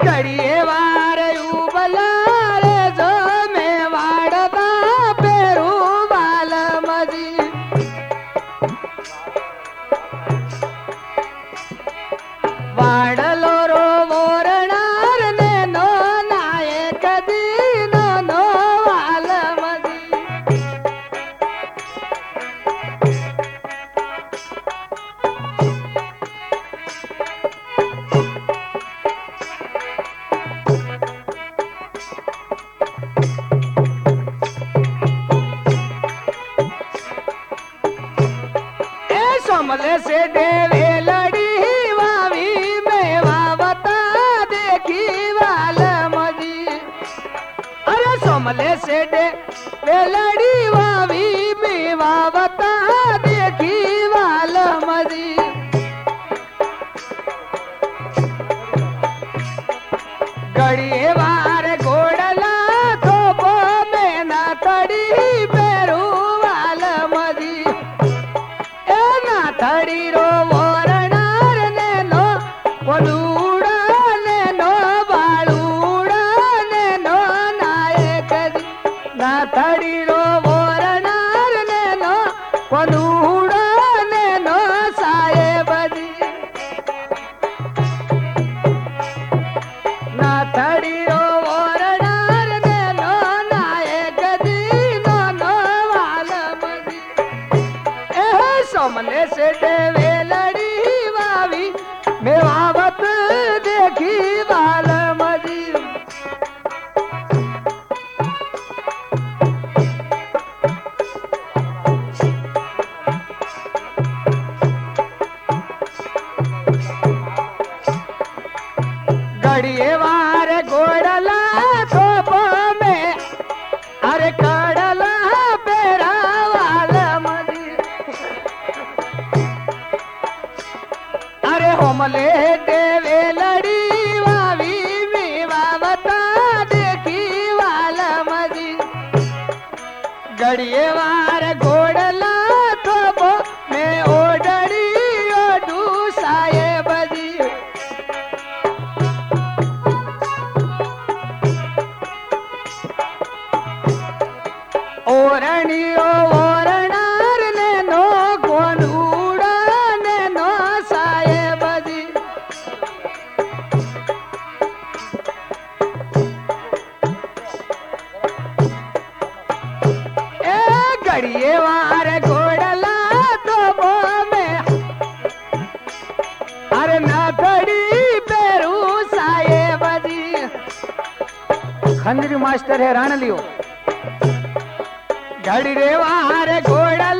घड़िए वार उबला रे जो में वाड़ता पेरू बाल मजी वाड़लो रो वोरणार ने नो नायक दीनो नो वाल मजी सोमले से देवे लड़ी वावी में वावता देखी वाल मजी अरे सोमले से देवे लड़ी वावी में वावता देखी वाल मजी गड़िए वार घोड़ला थोपो में ना तड़ी पेरू वाल मजी थड़ी रो वोरणार ने नो पलूड़ा ने नो बालूड़ा ने नो नायक ना थड़ी रो वोरणार ने नो पलूड़ा ने नो साहेब जी ना थड़ी रो वोरणार ने नो नायक जी नो नो वालम जी सोमले से देवे लड़ी वावी में वावत देखी वाल मजी घड़िए वार घोड़ला थोप में अरे कड़ला पेरा वाल मजी अरे होमले देवे लड़ी वावी में वावता देखी वाल मजी घड़िए वार घोड़ला थोपो में ओडड़ी ओडू साहेब जी ओरणी ओरणार ने नो गोलूड़ा ने नो साहेब जी ए घड़िए वार घोड़ला तो वो में अरे ना घड़ी पेरू साहेब जी खंजरी मास्टर है रान लियो घड़ी रे वार घोड़ा